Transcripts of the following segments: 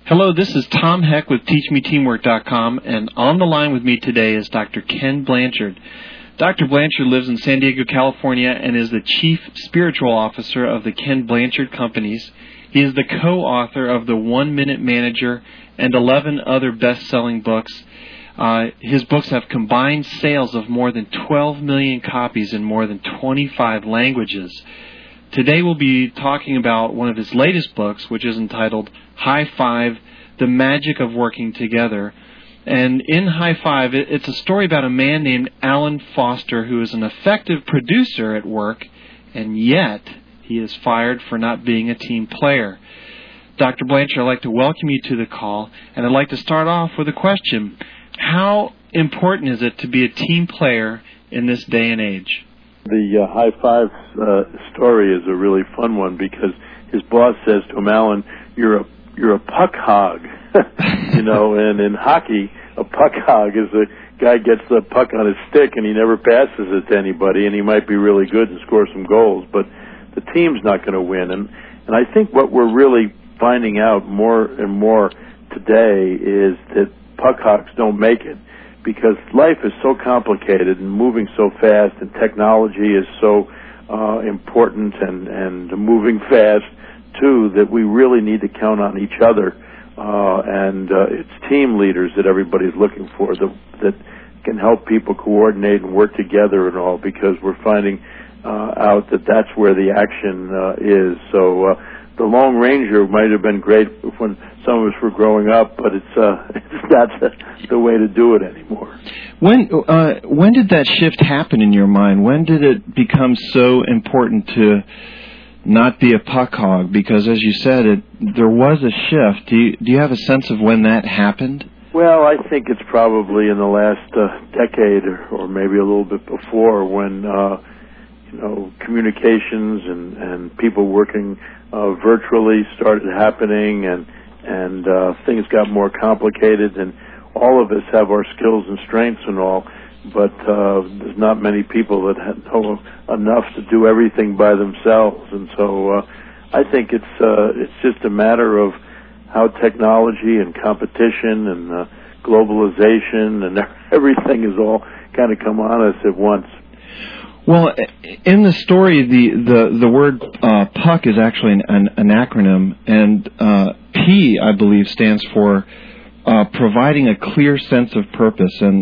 Hello, this is Tom Heck with TeachMeTeamwork.com, and on the line with me today is Dr. Ken Blanchard. Dr. Blanchard lives in San Diego, California, and is the Chief Spiritual Officer of the Ken Blanchard Companies. He is the co-author of The 1 Minute Manager and 11 other best-selling books. His books have combined sales of more than 12 million copies in more than 25 languages. Today we'll be talking about one of his latest books, which is entitled High Five, The Magic of Working Together. And in High Five, it's a story about a man named Alan Foster who is an effective producer at work, and yet he is fired for not being a team player. Dr. Blanchard, I'd like to welcome you to the call, and I'd like to start off with a question. How important is it to be a team player in this day and age? The High Five story is a really fun one because his boss says to him, Alan, you're a puck hog. And in hockey, a puck hog is a guy gets the puck on his stick and he never passes it to anybody, and he might be really good and score some goals, but the team's not going to win. And I think what we're really finding out more and more today is that puck hogs don't make it, because life is so complicated and moving so fast, and technology is so important and moving fast too, that we really need to count on each other. And it's team leaders that everybody's looking for that can help people coordinate and work together and all, because we're finding out that that's where the action is. So the Lone Ranger might have been great when some of us were growing up, but it's not the way to do it anymore. When did that shift happen in your mind? When did it become so important to not be a puck hog? Because, as you said, there was a shift. Do you have a sense of when that happened? Well, I think it's probably in the last decade or maybe a little bit before, when communications and people working virtually started happening, and things got more complicated, and all of us have our skills and strengths and all, but there's not many people that know enough to do everything by themselves. And so I think it's just a matter of how technology and competition and globalization and everything has all kind of come on us at once. Well, in the story, the word puck is actually an acronym, and P, I believe, stands for providing a clear sense of purpose. And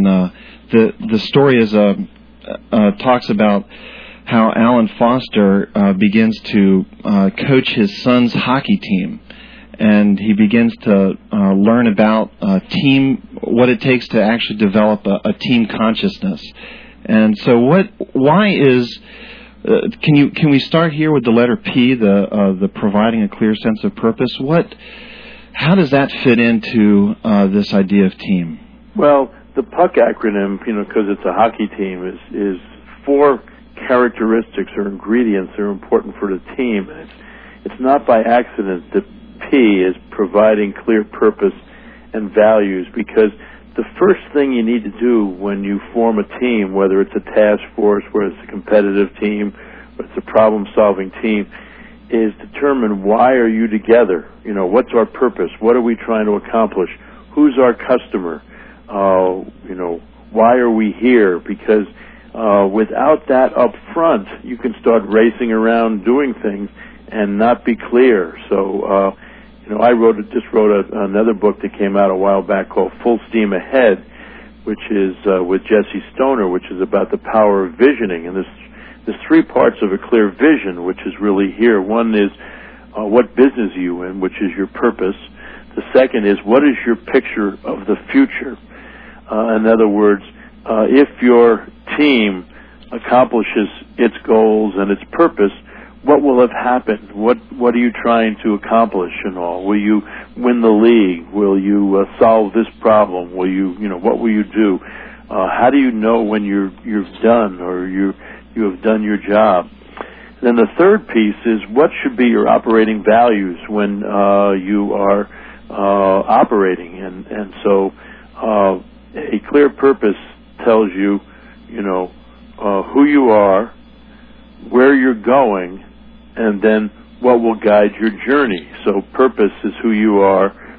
the story talks about how Alan Foster begins to coach his son's hockey team, and he begins to learn about what it takes to actually develop a team consciousness. And so, can we start here with the letter P, the providing a clear sense of purpose? How does that fit into this idea of team? Well, the PUCK acronym, because it's a hockey team, is 4 characteristics or ingredients that are important for the team. And it's not by accident that P is providing clear purpose and values, because the first thing you need to do when you form a team, whether it's a task force, whether it's a competitive team, whether it's a problem-solving team, is determine, why are you together? What's our purpose? What are we trying to accomplish? Who's our customer? Why are we here? Because without that up front, you can start racing around doing things and not be clear. So, I just wrote another book that came out a while back called Full Steam Ahead, which is with Jesse Stoner, which is about the power of visioning. And there's 3 parts of a clear vision, which is really here. One is what business are you in, which is your purpose. The second is, what is your picture of the future? In other words, if your team accomplishes its goals and its purpose, what will have happened? What are you trying to accomplish and all? Will you win the league? Will you solve this problem? Will you, what will you do? How do you know when you've done, or you have done your job? Then the third piece is, what should be your operating values when you are operating? And so a clear purpose tells you, who you are, where you're going, and then what will guide your journey. So purpose is who you are,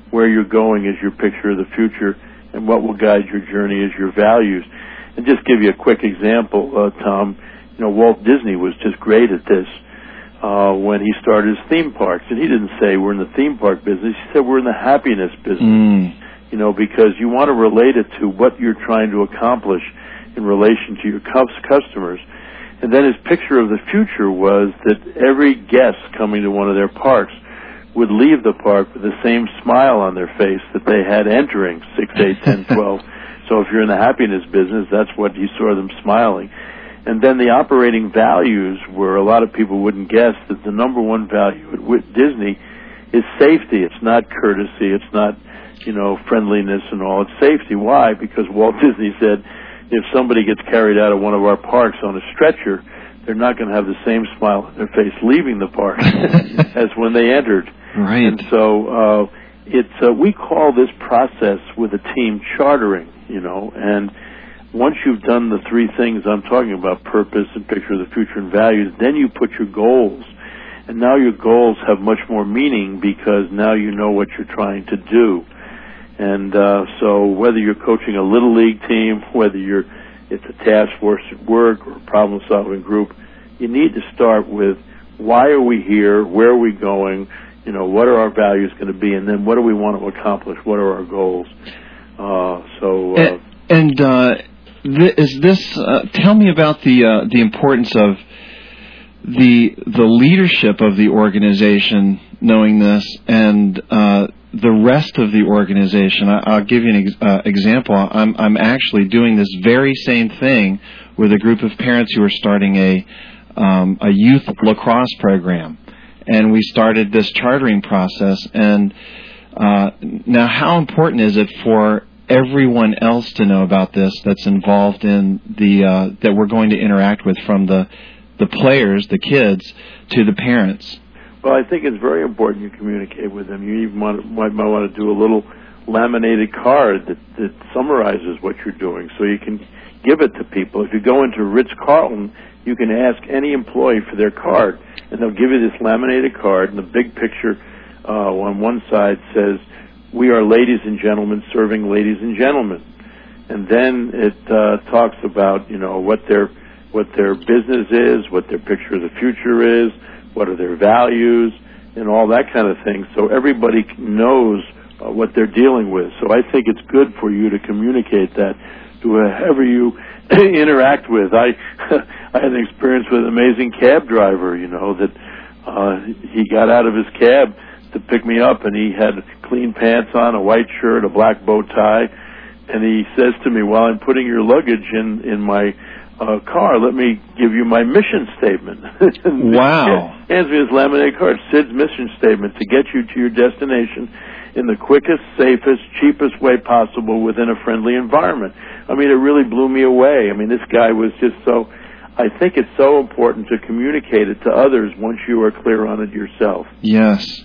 where you're going is your picture of the future, and what will guide your journey is your values. And just give you a quick example, Tom, Walt Disney was just great at this when he started his theme parks. And he didn't say we're in the theme park business. He said we're in the happiness business, because you want to relate it to what you're trying to accomplish in relation to your customers. And then his picture of the future was that every guest coming to one of their parks would leave the park with the same smile on their face that they had entering 6, 8, 10, 12. So if you're in the happiness business, that's what you saw them smiling. And then the operating values were, a lot of people wouldn't guess that the number one value at Disney is safety. It's not courtesy. It's not, friendliness and all. It's safety. Why? Because Walt Disney said if somebody gets carried out of one of our parks on a stretcher, they're not going to have the same smile on their face leaving the park as when they entered. Right. And so we call this process with a team chartering, and once you've done the three things I'm talking about, purpose and picture of the future and values, then you put your goals. And now your goals have much more meaning because now you know what you're trying to do. And so whether you're coaching a little league team, whether it's a task force at work or a problem-solving group, you need to start with why are we here, where are we going, what are our values going to be, and then what do we want to accomplish, what are our goals. Is this? Tell me about the importance of the leadership of the organization knowing this, and the rest of the organization. I'll give you an example. I'm actually doing this very same thing with a group of parents who are starting a youth lacrosse program, and we started this chartering process. And now, how important is it for everyone else to know about this that's involved in that we're going to interact with, from the players, the kids, to the parents? Well, I think it's very important you communicate with them. You even might want to do a little laminated card that summarizes what you're doing, so you can give it to people. If you go into Ritz-Carlton, you can ask any employee for their card, and they'll give you this laminated card, and the big picture on one side says, "We are ladies and gentlemen serving ladies and gentlemen." And then it talks about, what their business is, what their picture of the future is, what are their values, and all that kind of thing. So everybody knows what they're dealing with. So I think it's good for you to communicate that to whoever you interact with. I had an experience with an amazing cab driver, that he got out of his cab to pick me up, and he had clean pants on, a white shirt, a black bow tie, and he says to me, "While I'm putting your luggage in my car, let me give you my mission statement." Wow. Hands me his laminated card, Sid's mission statement: to get you to your destination in the quickest, safest, cheapest way possible within a friendly environment. I mean, it really blew me away. I mean, this guy was just so... I think it's so important to communicate it to others once you are clear on it yourself. Yes.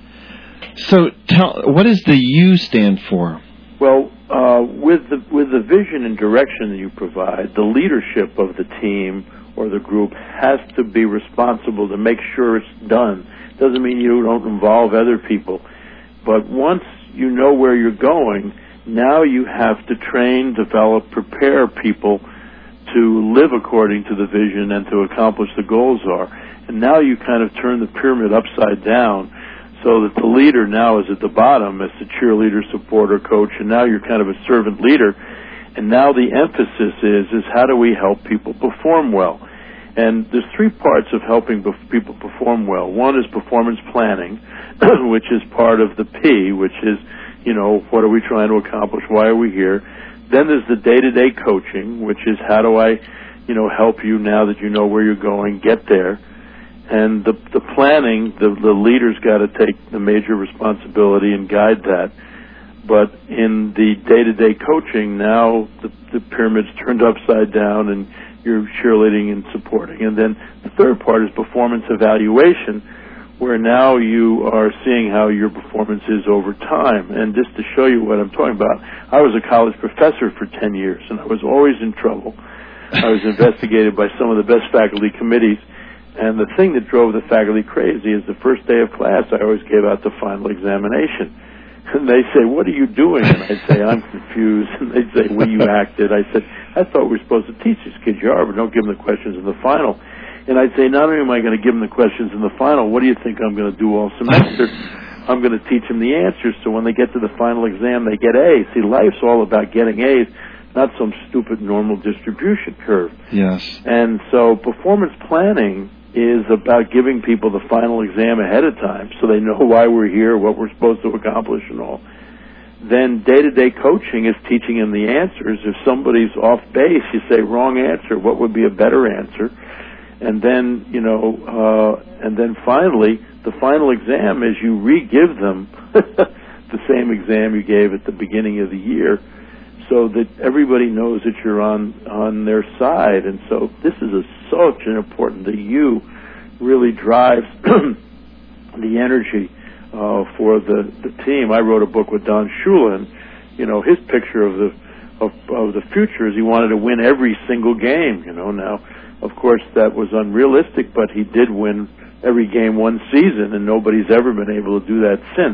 So, what does the U stand for? Well, with the vision and direction that you provide, the leadership of the team or the group has to be responsible to make sure it's done. Doesn't mean you don't involve other people, but once you know where you're going, now you have to train, develop, prepare people to live according to the vision and to accomplish the goals are. And now you kind of turn the pyramid upside down, so that the leader now is at the bottom as the cheerleader, supporter, coach, and now you're kind of a servant leader. And now the emphasis is how do we help people perform well? And there's three parts of helping people perform well. One is performance planning, which is part of the P, which is, what are we trying to accomplish? Why are we here? Then there's the day-to-day coaching, which is how do I, help you now that you know where you're going, get there. And the planning, the leader's got to take the major responsibility and guide that. But in the day-to-day coaching, now the pyramid's turned upside down and you're cheerleading and supporting. And then the third part is performance evaluation, where now you are seeing how your performance is over time. And just to show you what I'm talking about, I was a college professor for 10 years, and I was always in trouble. I was investigated by some of the best faculty committees. And the thing that drove the faculty crazy is the first day of class, I always gave out the final examination. And they say, what are you doing? And I'd say, I'm confused. And they'd say, well, you acted. I said, I thought we were supposed to teach these kids you are, but don't give them the questions in the final. And I'd say, not only am I going to give them the questions in the final, what do you think I'm going to do all semester? I'm going to teach them the answers, so when they get to the final exam, they get A's. See, life's all about getting A's, not some stupid normal distribution curve. Yes. And so performance planning is about giving people the final exam ahead of time so they know why we're here, what we're supposed to accomplish and all. Then day-to-day coaching is teaching them the answers. If somebody's off base, you say, wrong answer, what would be a better answer? And then, and then finally, the final exam is you re-give them the same exam you gave at the beginning of the year so that everybody knows that you're on their side. And so this is such an important, the you really drives the energy for the team. I wrote a book with Don Shula, and, his picture of the future is he wanted to win every single game, Now, of course, that was unrealistic, but he did win every game one season, and nobody's ever been able to do that since.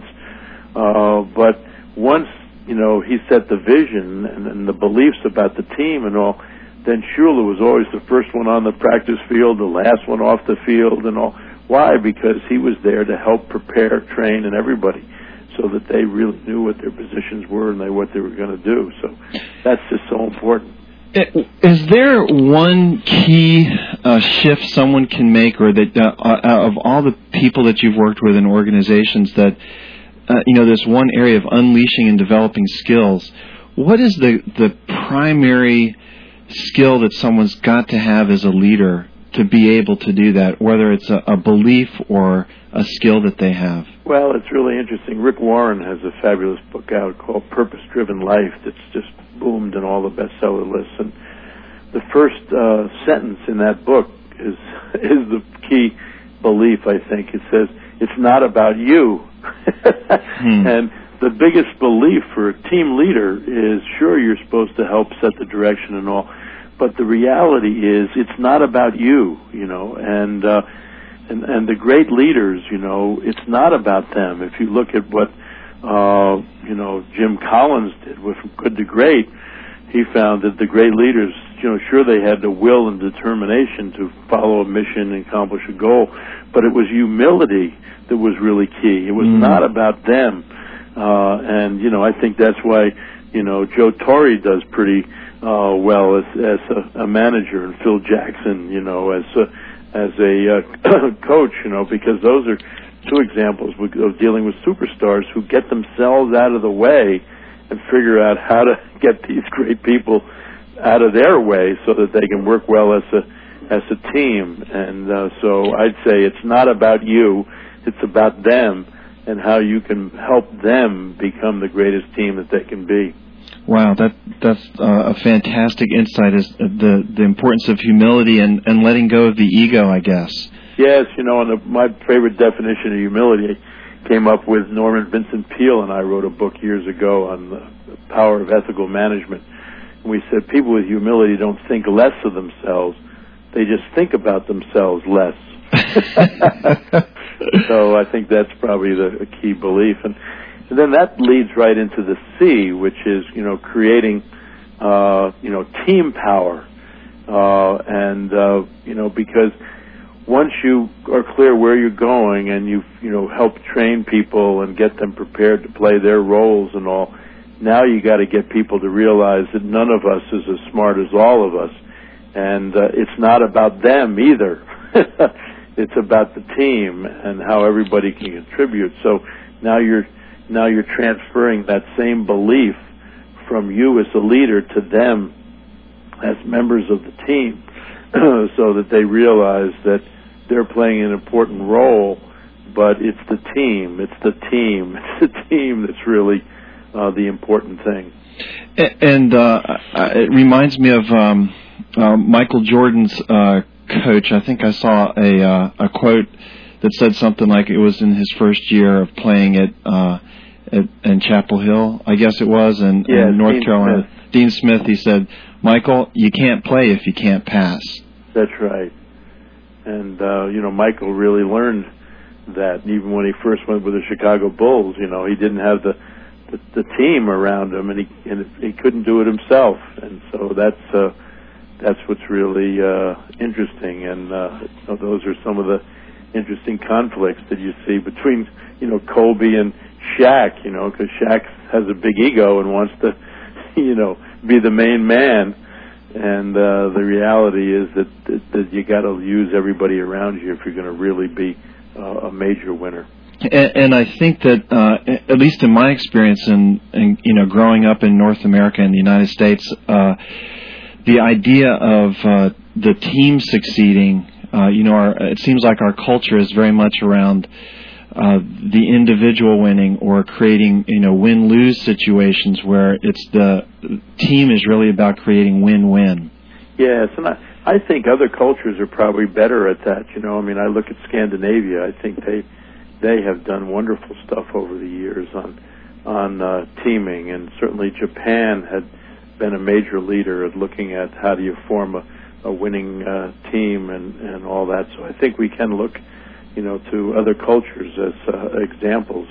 But once, he set the vision and the beliefs about the team and all, then Shula was always the first one on the practice field, the last one off the field and all. Why? Because he was there to help prepare, train, and everybody so that they really knew what their positions were and what they were going to do. So that's just so important. Is there one key shift someone can make, or that of all the people that you've worked with in organizations, that this one area of unleashing and developing skills? What is the primary skill that someone's got to have as a leader to be able to do that, whether it's a belief or a skill that they have? Well, it's really interesting. Rick Warren has a fabulous book out called Purpose-Driven Life that's just boomed in all the bestseller lists. And the first sentence in that book is the key belief, I think. It says, it's not about you. And the biggest belief for a team leader is, sure, you're supposed to help set the direction and all, but the reality is it's not about you, and the great leaders, it's not about them. If you look at what Jim Collins did with From Good to Great, he found that the great leaders, sure, they had the will and determination to follow a mission and accomplish a goal, but it was humility that was really key. It was not about them. And I think that's why, Joe Torre does pretty well as a manager, and Phil Jackson, as a coach, because those are two examples of dealing with superstars who get themselves out of the way and figure out how to get these great people out of their way so that they can work well as a team. And so I'd say it's not about you, it's about them and how you can help them become the greatest team that they can be. Wow, that's a fantastic insight, is the importance of humility and letting go of the ego, I guess. Yes, and my favorite definition of humility came up with Norman Vincent Peale, and I wrote a book years ago on the power of ethical management. And we said people with humility don't think less of themselves, they just think about themselves less. So I think that's probably a key belief. And then that leads right into the C, which is, creating, team power. Because once you are clear where you're going and you've, helped train people and get them prepared to play their roles and all, now you got to get people to realize that none of us is as smart as all of us. And it's not about them either. It's about the team and how everybody can contribute. So now you're transferring that same belief from you as a leader to them as members of the team so that they realize that they're playing an important role, but it's the team that's really the important thing. And it reminds me of Michael Jordan's coach. I think I saw a quote that said something like it was in his first year of playing in Chapel Hill, I guess it was, in North Carolina. Smith. Dean Smith, he said, Michael, you can't play if you can't pass. That's right. And, Michael really learned that. And even when he first went with the Chicago Bulls, you know, he didn't have the team around him, and he couldn't do it himself. And so that's what's really interesting. And so those are some of the interesting conflicts that you see between, you know, Kobe and Shaq, you know, because Shaq has a big ego and wants to, you know, be the main man. And the reality is that you got to use everybody around you if you're going to really be a major winner. And I think that, at least in my experience, in you know, growing up in North America and the United States, the idea of the team succeeding, you know, it seems like our culture is very much around the individual winning, or creating, you know, win-lose situations where it's the team is really about creating win-win. Yes, and I think other cultures are probably better at that. You know, I mean, I look at Scandinavia. I think they have done wonderful stuff over the years on teaming, and certainly Japan had been a major leader at looking at how do you form a winning team and all that. So I think we can look, you know, to other cultures as examples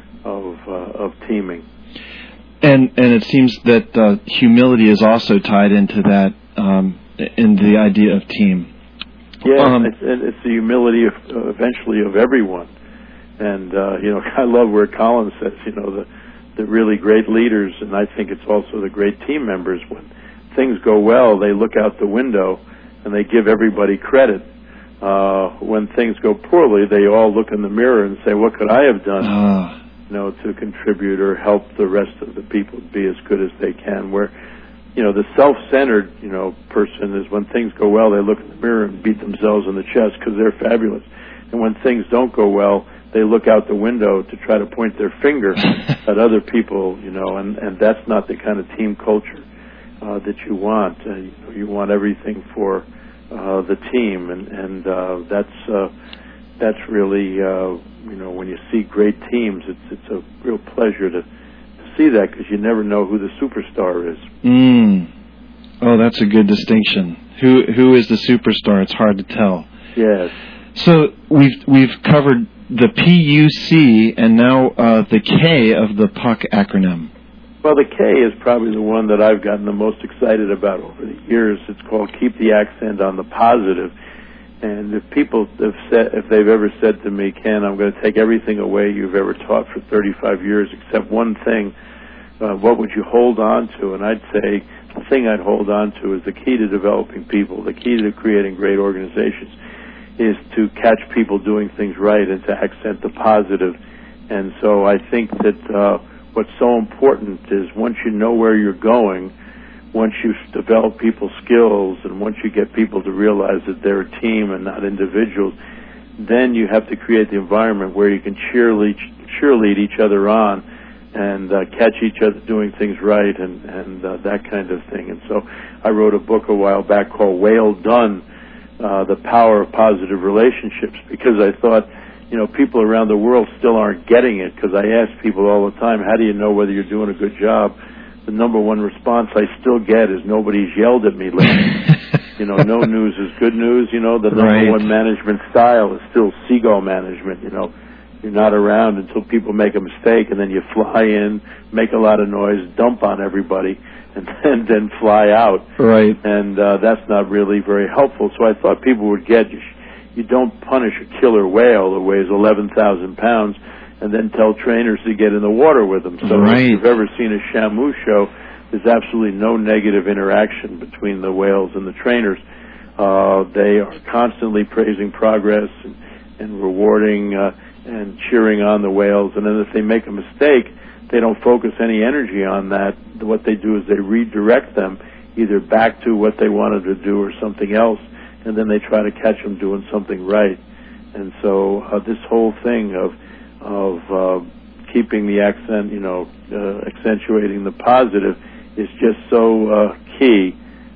of teaming. And it seems that humility is also tied into that, in the idea of team. Yeah, it's the humility eventually of everyone. And you know, I love where Colin says, you know, the really great leaders, and I think it's also the great team members. When things go well, they look out the window and they give everybody credit. When things go poorly, they all look in the mirror and say, what could I have done, you know, to contribute or help the rest of the people be as good as they can? Where, you know, the self-centered, you know, person is when things go well, they look in the mirror and beat themselves in the chest because they're fabulous. And when things don't go well, they look out the window to try to point their finger at other people, you know, and that's not the kind of team culture that you want. You know, you want everything for the team, and that's really, you know, when you see great teams, it's a real pleasure to see that, because you never know who the superstar is. Oh, that's a good distinction. Who is the superstar? It's hard to tell. Yes. So we've covered the PUC and now the K of the PUC acronym. Well, the K is probably the one that I've gotten the most excited about over the years. It's called Keep the Accent on the Positive. And if people have said, if they've ever said to me, Ken, I'm going to take everything away you've ever taught for 35 years except one thing, what would you hold on to? And I'd say the thing I'd hold on to is the key to developing people, the key to creating great organizations is to catch people doing things right and to accent the positive. And so I think that what's so important is once you know where you're going, once you develop people's skills, and once you get people to realize that they're a team and not individuals, then you have to create the environment where you can cheerlead each other on and catch each other doing things right and that kind of thing. And so I wrote a book a while back called Whale Done, The Power of Positive Relationships, because I thought, you know, people around the world still aren't getting it, because I ask people all the time, how do you know whether you're doing a good job? The number one response I still get is nobody's yelled at me lately. You know, no news is good news. You know, the number one management style is still seagull management. You know, you're not around until people make a mistake, and then you fly in, make a lot of noise, dump on everybody, and then fly out. Right. And that's not really very helpful. So I thought people would get, you don't punish a killer whale that weighs 11,000 pounds and then tell trainers to get in the water with them. So if you've ever seen a Shamu show, there's absolutely no negative interaction between the whales and the trainers. They are constantly praising progress and rewarding and cheering on the whales. And then if they make a mistake, they don't focus any energy on that. What they do is they redirect them either back to what they wanted to do or something else, and then they try to catch them doing something right. And so this whole thing of keeping the accent, you know, accentuating the positive is just so key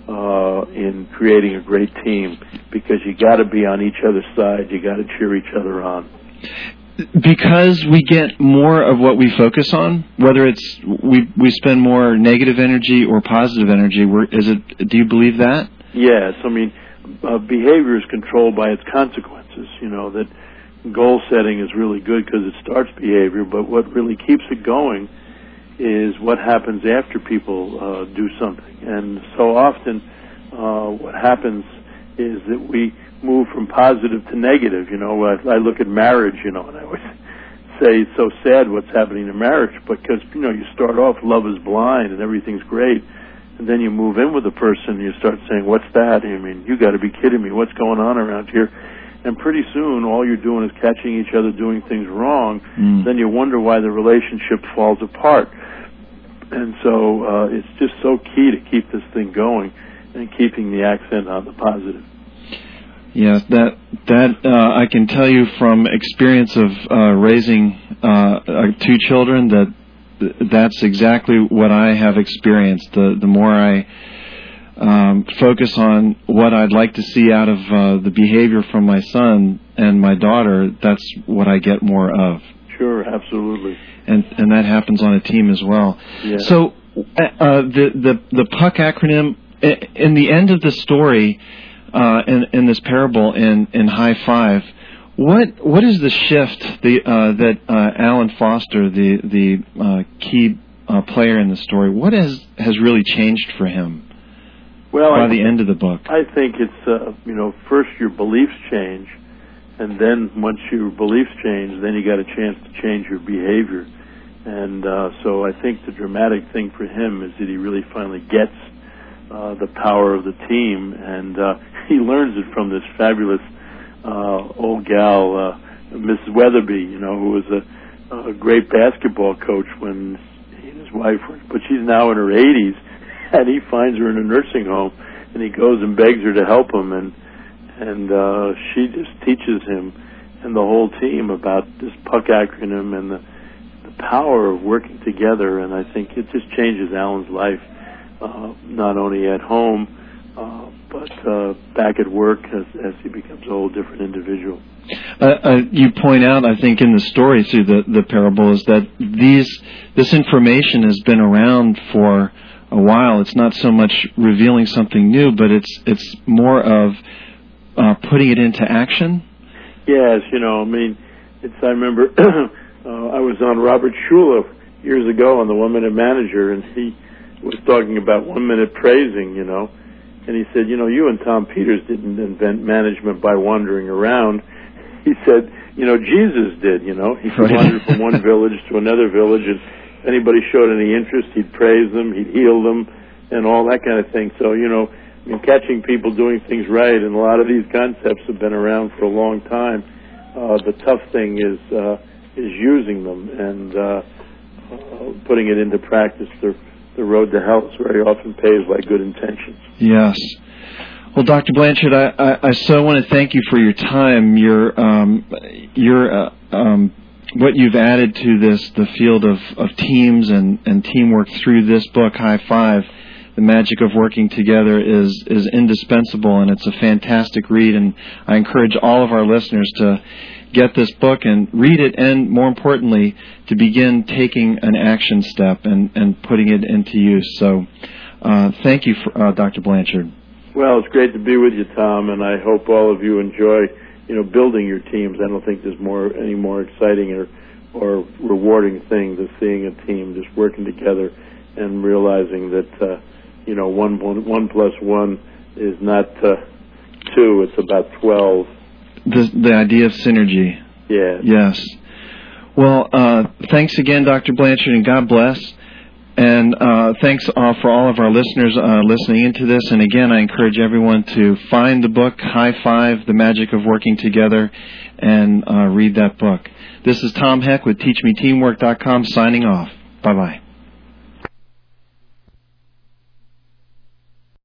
in creating a great team, because you got to be on each other's side. You got to cheer each other on. Because we get more of what we focus on, whether it's we spend more negative energy or positive energy. Do you believe that? Yes. I mean, behavior is controlled by its consequences. You know that goal setting is really good because it starts behavior, but what really keeps it going is what happens after people do something. And so often what happens is that we move from positive to negative. You know, I look at marriage, you know, and I always say it's so sad what's happening in marriage because, you know, you start off love is blind and everything's great, and then you move in with a person and you start saying, what's that? I mean, you got to be kidding me. What's going on around here? And pretty soon all you're doing is catching each other doing things wrong. Then you wonder why the relationship falls apart. And so it's just so key to keep this thing going and keeping the accent on the positive. Yes, that I can tell you from experience of raising 2 children that's exactly what I have experienced. The more I focus on what I'd like to see out of the behavior from my son and my daughter, that's what I get more of. Sure, absolutely. And that happens on a team as well. Yeah. So the PUCK acronym, in the end of the story, in this parable in High Five, what is the shift that Alan Foster, the key player in the story, what has really changed for him? Well, by the end of the book, I think it's first your beliefs change, and then once your beliefs change, then you got a chance to change your behavior. And so I think the dramatic thing for him is that he really finally gets the power of the team, and he learns it from this fabulous old gal, Mrs. Weatherby, you know, who was a great basketball coach when he and his wife were, but she's now in her 80s, and he finds her in a nursing home, and he goes and begs her to help him, and she just teaches him and the whole team about this PUCK acronym and the power of working together. And I think it just changes Alan's life, not only at home, but back at work as he becomes a whole different individual. You point out, I think, in the story through the parable is that this information has been around for a while. It's not so much revealing something new, but it's more of putting it into action. Yes, you know, I mean, I remember I was on Robert Shula years ago on the 1 Minute Manager, and he was talking about 1 minute praising, you know, and he said, you know, you and Tom Peters didn't invent management by wandering around. He said, you know, Jesus did, you know. He wandered from one village to another village, and if anybody showed any interest, he'd praise them, he'd heal them, and all that kind of thing. So, you know, I mean, catching people doing things right, and a lot of these concepts have been around for a long time. The tough thing is using them and putting it into practice. The road to hell is very often paved by good intentions. Yes. Well, Dr. Blanchard, I so want to thank you for your time. What you've added to the field of teams and teamwork through this book, High Five, The Magic of Working Together, is indispensable, and it's a fantastic read. And I encourage all of our listeners to get this book and read it, and more importantly, to begin taking an action step and putting it into use. So thank you, Dr. Blanchard. Well, it's great to be with you, Tom, and I hope all of you enjoy, you know, building your teams. I don't think there's any more exciting or rewarding thing than seeing a team just working together and realizing that, you know, one plus one is not 2, it's about 12. The idea of synergy. Yeah. Yes. Well, thanks again, Dr. Blanchard, and God bless. And thanks for all of our listeners listening into this. And again, I encourage everyone to find the book, High Five, The Magic of Working Together, and read that book. This is Tom Heck with TeachMeTeamwork.com signing off. Bye-bye.